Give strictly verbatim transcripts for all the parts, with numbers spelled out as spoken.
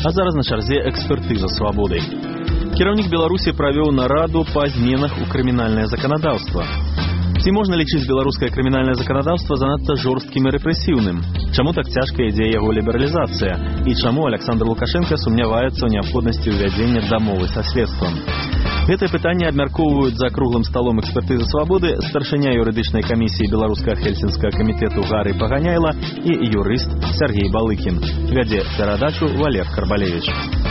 А зараз на чарзе экспертыза свабоды. Кіраўнік Беларусі правёў нараду па зменах у крымінальнае заканадаўства. Ці можна лічыць беларускае крымінальнае заканадаўства занадта жорсткім і рэпрэсіўным? Чаму так цяжка ідзе яго лібералізацыя? І чаму Александр Лукашенко сумняваецца ў неабходнасці ўвядзення дамовы са следствам? Гэтае пытанне абмяркоўваюць за круглым сталом экспертызы свабоды старшыня юрыдычнай камісіі беларускага хельсінскага камітэту Гары Паганяйла і юрыст Сергей Балыкін. Вядзе перадачу Валер Карбалевич.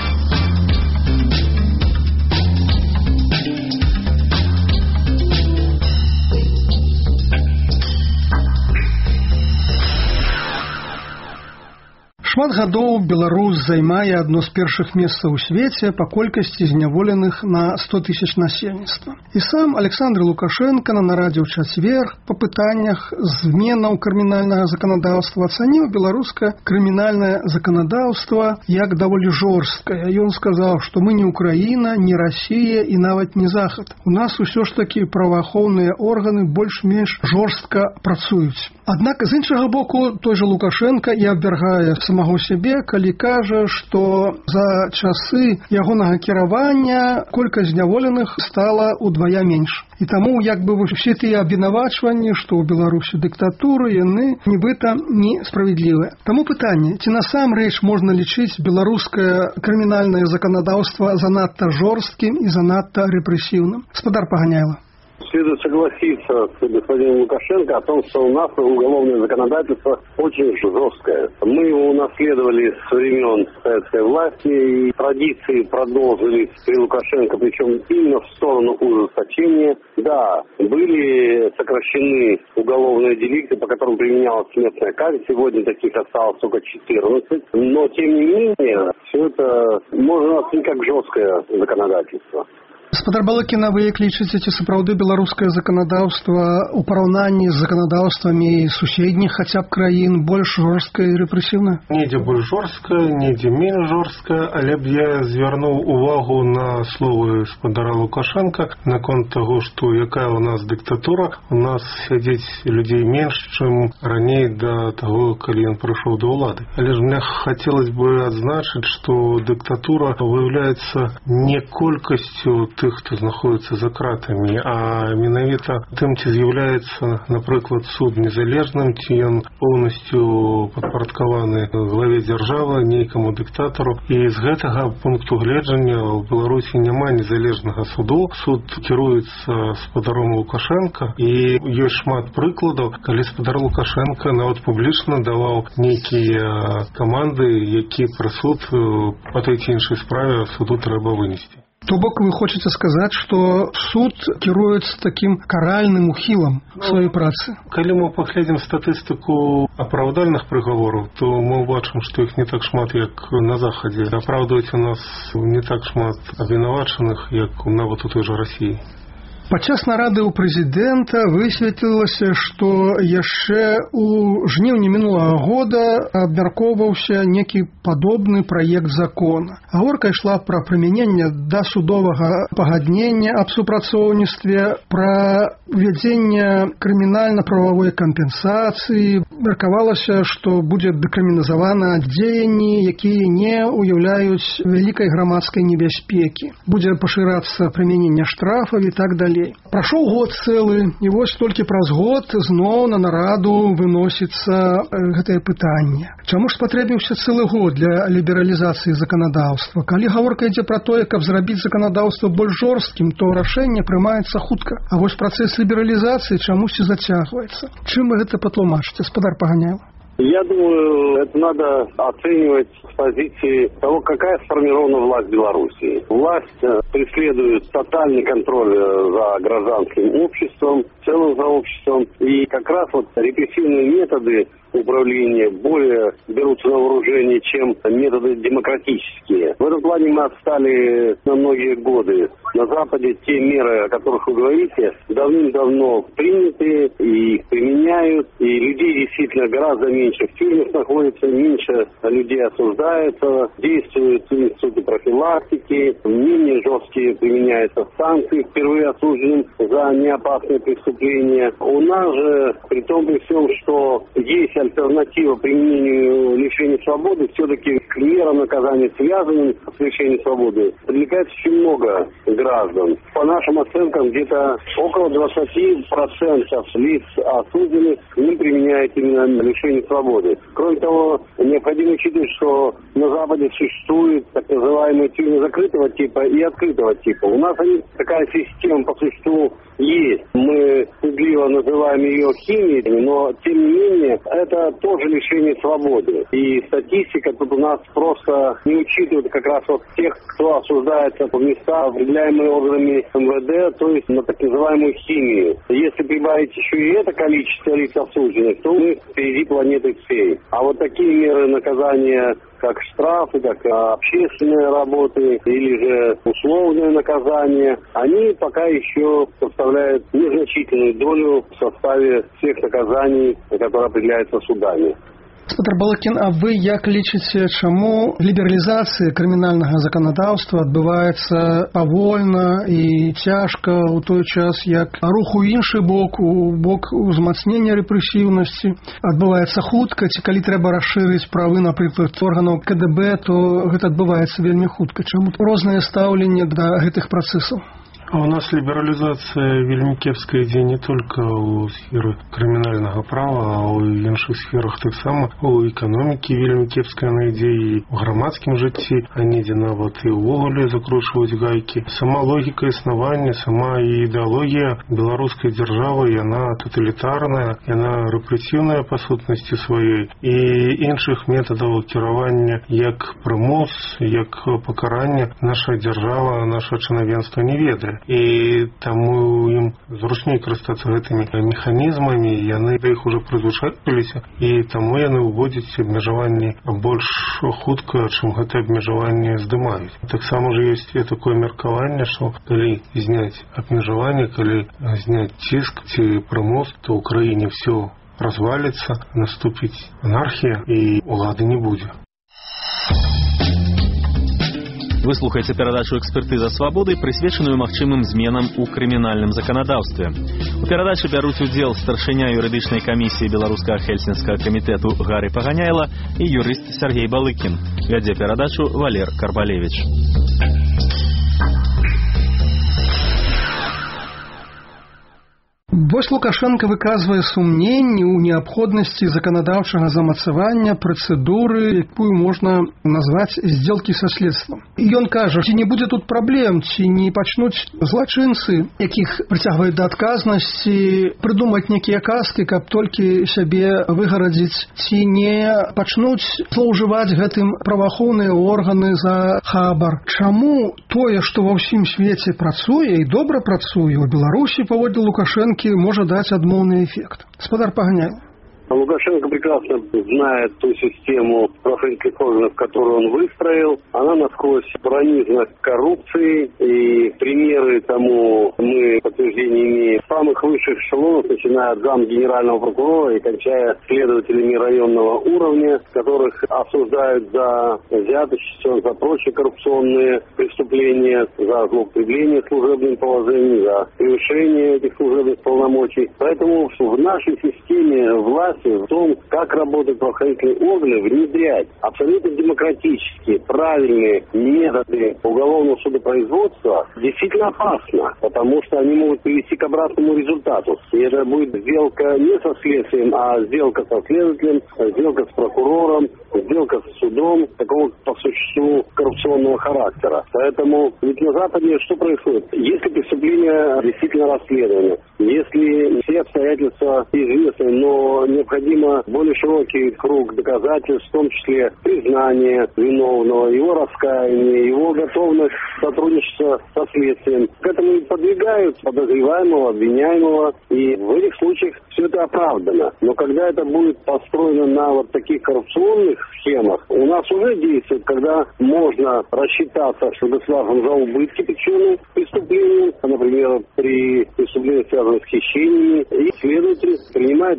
Шмат гадоў Беларусь займае адно з першых месцаў у свеце па колькасці зняволеных на сто тысяч насельніцтва. І сам Александр Лукашенко на нарадзе ў чацвер па пытаннях зменаў крымінальнага заканадаўства ацаніў беларускае крымінальнае заканадаўства як даволі жорсткае. Ён сказаў, што мы не Украіна, не Расія і нават не Захад. У нас усё ж такі праваахоўныя органы больш-менш жорстка працуюць. Аднак з іншага боку той жа Лукашенко і абвяргае самого сябе, калі кажа, што за часы ягонага кіравання колькасць зняволеных стала ўдвая менш. І таму як бы усе тыя абвінавачванні, што ў Беларусі дыктатуры, яны нібыта несправядлівыя. Таму пытанне, ці насамрэч можна лічыць беларускае крымінальнае заканадаўства занадта жорсткім і занадта рэпрэсіўным? Гаспадар Паганяйла. Следует согласиться с господином Лукашенко о том, что у нас уголовное законодательство очень жесткое. Мы его унаследовали с времен советской власти, и традиции продолжились при Лукашенко, причем именно в сторону ужесточения. Да, были сокращены уголовные деликты, по которым применялась смертная казнь. Сегодня таких осталось только четырнадцать. Но, тем не менее, все это можно оценить как жесткое законодательство. Гаспадар Балыкін, вы як лічыце, ці сапраўды беларускае заканадаўства ў параўнанні з заканадаўствамі суседніх хаця б краін больш жорсткае і рэпрэсіўнае? Недзе больш жорсткае, недзе менш жорсткае, але б я звярнуў увагу на словы гаспадара Лукашенка наконт таго, што якая ў нас дыктатура. У нас сядзець людзей менш, чым раней да таго, калі ён прыйшоў да ўлады. Але ж мне хацелось бы адзначыць, што дыктатура выяўляецца не колькасцю тых, хто знаходзіцца за кратамі, а менавіта тым, ці з'яўляецца, напрыклад, суд незалежным, ці ён поўнасцю падпарадкаваны главе дзяржавы, нейкаму дыктатару. І з гэтага пункту гледжання ў Беларусі няма незалежнага суду. Суд кіруецца гаспадаром Лукашенко, і ёсць шмат прыкладаў, калі гаспадар Лукашенко нават публічна даваў нейкія каманды, які прысуд па той ці іншай справе суду трэба вынесці. То бок вы хочаце сказаць, што суд кіруецца такім каральным ухілам сваёй працы? Калі мы паглядзім статыстыку апраўдальных прыгавораў, то мы ўбачым, што іх не так шмат, як на Захадзе. Апраўдваюць у нас не так шмат абвінавачаных, як нават у той жа Расіі. Падчас нарады ў прэзідэнта высветлілася, што яшчэ ў жніўні мінулага года абмяркоўваўся некі падобны праект закона. Гаворка ішла пра прымяненне дасудовага пагаднення аб супрацоўніцтве, пра увядзенне крымінальна-прававой кампенсацыі. Меркавалася, што будзе дэкрымінізавана дзеянні, якія не ўяўляюць вялікай грамадскай небяспекі. Будзе пашырацца прымяненне штрафаў і так далей. Прайшоў год цэлы, і вось толькі праз год зноў на нараду выносіцца гэтае пытанне. Чаму ж спатрэбіўся цэлы год для лібералізацыі заканадаўства? Калі гаворка ідзе пра тое, каб зрабіць заканадаўства больш жорсткім, то рашэнне прымаецца хутка. А вось працэс лібералізацыі чамусьці зацягваецца. Чым вы гэта патлумачыце, гаспадар Паганяйла? Я думаю, это надо оценивать с позиции того, какая сформирована власть в Беларуси. Власть преследует тотальный контроль за гражданским обществом, целым за обществом. И как раз вот репрессивные методы управления более берутся на вооружение, чем методы демократические. В этом плане мы отстали на многие годы. На Западе те меры, о которых вы говорите, давным-давно приняты и их применяют. И людей действительно гораздо меньше в тюрьмах находится, меньше людей осуждается, действуют институты профилактики, менее жесткие применяются санкции впервые осужденным за неопасные преступления. У нас же, при том при всем, что есть альтернатива применению лишения свободы, все-таки к мерам наказания, связанным с лишением свободы, привлекается очень много граждан. По нашим оценкам, где-то около двадцать процентов лиц осужденных не применяют именно лишение свободы. Кроме того, необходимо учитывать, что на Западе существует так называемые тюрьмы закрытого типа и открытого типа. У нас они, такая система по существу есть. Мы стыдливо называем ее химией, но тем не менее это тоже лишение свободы. И статистика тут у нас просто не учитывает как раз вот тех, кто осуждается в места, определяемые органами эм вэ дэ, то есть на так называемую химию. Если прибавить еще и это количество лиц осужденных, то мы впереди планеты всей. А вот такие меры наказания, как штрафы, как общественные работы или же условное наказание, они пока еще составляют незначительную долю в составе всех наказаний, которые определяются судами. Гаспадар Балыкін, а вы як лічыце, чаму лібералізацыя крымінальнага заканадаўства адбываецца павольна і цяжка ў той час, як рух у іншы бок, у бок узмацнення рэпрэсіўнасці адбываецца хутка, ці калі трэба расшырыць правы, напрыклад, органаў ка дэ бэ, то гэта адбываецца вельмі хутка. Чаму рознае стаўленне да гэтых працэсаў? А у нас лібералізацыя вельмі кепская ідзе не толькі ў сферы крымінальнага права, а ў іншых сферах таксама. У эканомікі вельмі кепская на ідзе і ў грамадскім жыцці, а недзе нават і ўвогуле закручваюць гайкі. Сама логіка існавання, сама ідэалогія беларускай дзяржавы, яна тоталітарная, яна рэпрэсіўная па сутнасці сваёй. І іншых метадаў кіравання, як прымус, як пакаранне, наша дзяржава, наша чынавенства не ведае. І таму ім зручней карыстацца гэтымі механізмамі, яны да іх ужо прызвычаіліся, і таму яны ўводзяць абмежаванні больш хутка, чым гэта абмежаванне здымаюць. Таксама ж ёсць і такое меркаванне, што калі зняць абмежаванне, калі зняць ціск ці прымус, то ў краіне ўсё разваліцца, наступіць анархія і улады не будзе. Вы слухаеце перадачу «Экспертыза свабоды», прысвечаную магчымым зменам у крымінальным заканадаўстве. У перадачы бяруць удзел старшыня юрыдычнай камісіі беларускага хельсінскага камітэту Гары Паганяйла і юрыст Сергей Балыкін. Вядзе перадачу Валер Карбалевич. Вось Лукашенко выказвае сумненні ў неабходнасці заканадаўчага замацавання працэдуры, якую можна назваць здзелкі са следствам. І ён кажа, ці не будзе тут праблем, ці не пачнуць злачынцы, якіх прыцягваюць да адказнасці, прыдумаць нейкія казкі, каб толькі сябе выгарадзіць, ці не пачнуць злоўжываць гэтым праваахоўныя органы за хабар. Чаму тое, што ва ўсім свеце працуе і добра працуе, у Беларусі паводле Лукашэнкі может дать отмовный эффект. Гаспадар Паганяйла. Лукашенко прекрасно знает ту систему правоохранительных органов, которую он выстроил. Она насквозь пронизана коррупцией, и примеры тому мы подтверждение имеем. С самых высших эшелонов, начиная от зам генерального прокурора и кончая следователями районного уровня, которых осуждают за взяточество, за прочие коррупционные преступления, за злоупотребление служебным положением, за превышение этих служебных полномочий. Поэтому в нашей системе власть в том, как работают правоохранительные органы, внедрять абсолютно демократические, правильные методы уголовного судопроизводства действительно опасно, потому что они могут привести к обратному результату. И это будет сделка не со следствием, а сделка со следователем, сделка с прокурором, сделка с судом, такого по существу коррупционного характера. Поэтому ведь на Западе что происходит? Если преступление действительно расследовано, если все обстоятельства известны, но необходимо более широкий круг доказательств, в том числе признание виновного, его раскаяние, его готовность сотрудничества со следствием. К этому и подвигают подозреваемого, обвиняемого, и в этих случаях все это оправдано. Но когда это будет построено на вот таких коррупционных схемах, у нас уже действует, когда можно рассчитаться с государством за убытки, причиненные преступлением, например, при преступлении, связанных с хищениями, и следователь принимает такое ходатайство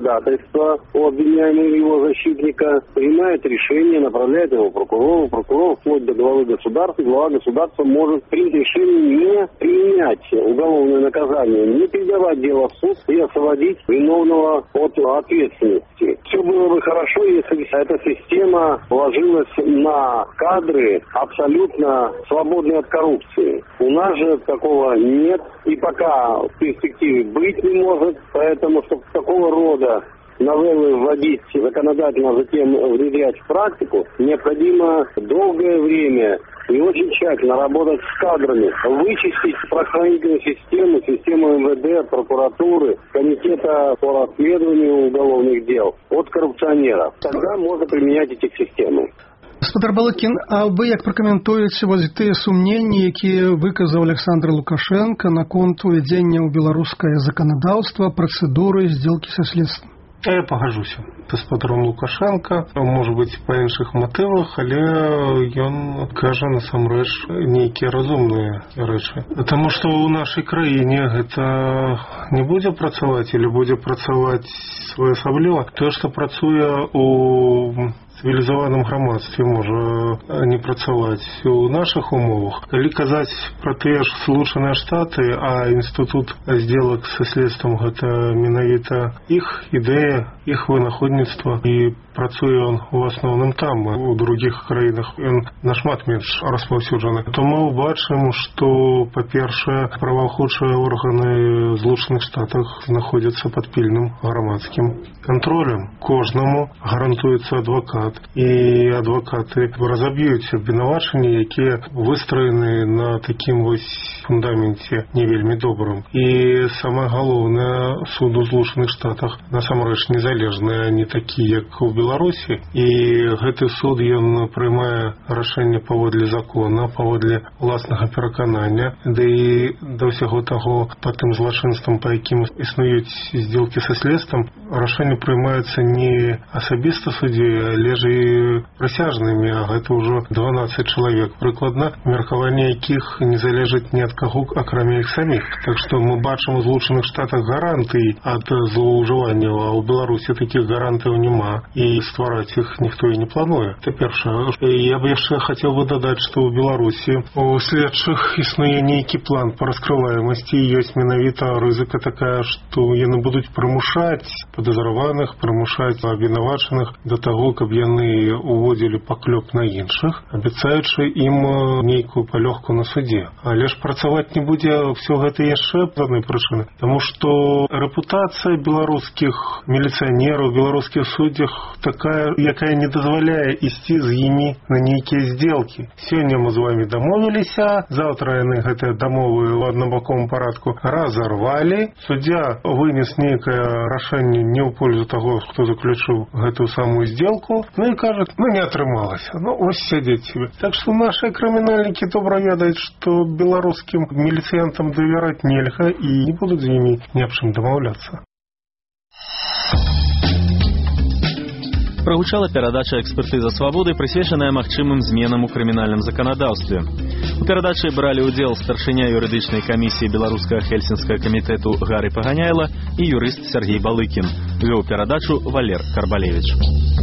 ходатайство у обвиняемого или его защитника, принимает решение, направляет его прокурору, прокурор вплоть до главы государства, глава государства может принять решение не применять уголовное наказание, не передавать дело в суд и освободить виновного от ответственности. Все было бы хорошо, если эта система положилась на кадры абсолютно свободные от коррупции. У нас же такого нет и пока в перспективе быть не может, поэтому, чтобы такого рода новеллы вводить законодательно, а затем внедрять в практику, необходимо долгое время и очень тщательно работать с кадрами, вычистить правоохранительную систему, систему эм вэ дэ, прокуратуры, комитета по расследованию уголовных дел от коррупционеров. Тогда можно применять эти системы. Гаспадар Балыкін, а вы як пракаментуеце вось тыя сумненні, якія выказаў Александр Лукашенко наконт увядзення ў беларускае заканадаўства працэдуры здзелкі са следствам? Я пагажуся з гаспадаром Лукашенко, можа быць, па іншых матывах, але ён кажа насамрэч нейкія разумныя рэчы. Таму што ў нашай краіне гэта не будзе працаваць или будзе працаваць своеасабліва. Тое, што працуе у цивілізаваным грамадстве, можа не працаваць у нашых умовах. Калі казаць пра тыя ж Злучаныя Штаты, а інстытут здзелак са следствам гэта менавіта іх ідэя, іх вынаходніцтва, і працуе ён у асноўным там, у другіх краінах ён нашмат менш распаўсюджаны. То мы бачым, што, па-першае, праваахоўчыя органы Злучаных Штатах знаходзяцца пад пільным грамадскім кантролем. Кожнаму гарантуецца адвакат, і адвакаты разаб'юць абвінавачанні, якія выстроены на такім вось фундаменце не вельмі добрым. І самае галоўнае, суд у Злучаных Штатах насамрэч незалежны, а не такі, як у Беларусі. І гэты суд, ён прымае рашэнне паводле закона, паводле ўласнага пераканання, ды і да ўсяго таго, па тым злачынствам, па якім існуюць здзелкі са следствам, рашэнне прымаецца не асабіста суддзёй, але ж і прысяжнымі, а гэта ўжо дванаццаць чалавек прыкладна, меркаванне якіх не залежыць ні ад каго, акрамя іх саміх. Так што мы бачым у Злучаных Штатах гарантый ад злоўжыванняў, а ў Беларусі такіх гарантыяў няма, і ствараць іх ніхто і не плануе. Це першае. Я б яшчэ хацеў бы дадаць, што ў Беларусі у следчых існуе нейкі план па раскрываемасці, і ёсць менавіта рызыка такая, што яны будуць прымушаць падазраваных, прымушаць абвінавачаных да таго, каб яны уводзілі паклёп на іншых, абяцаючы ім нейкую палёгку на судзе. Але ж працаваць не будзе ўсё гэта яшчэ з адной прычыны. Таму што рэпутацыя беларускіх міліцыянераў, беларускіх суддзях такая, якая не дазваляе ісці з імі на нейкія здзелкі. Сёння мы з вамі дамовіліся, заўтра яны гэтыя дамовы ў аднабаковым парадку разарвалі, суддзя вынес нейкае рашэнне не ў пользу таго, хто заключыў гэтую самую здзелку, ну і кажа, ну не атрымалася, ну ось сядзець себе. Так што нашы крымінальнікі добра ведаюць, што беларускім міліцыянтам давяраць нельга і не будуць з імі ні аб чым дамаўляцца. Прагучала перадача «Экспертыза свабоды», прысвечаная магчымым зменам у крымінальным заканадаўстве. У перадачы бралі ўдзел старшыня юрыдычнай камісіі беларускага хельсінскага камітэту Гары Паганяйла і юрыст Сергей Балыкін. Вёў перадачу Валер Карбалевіч.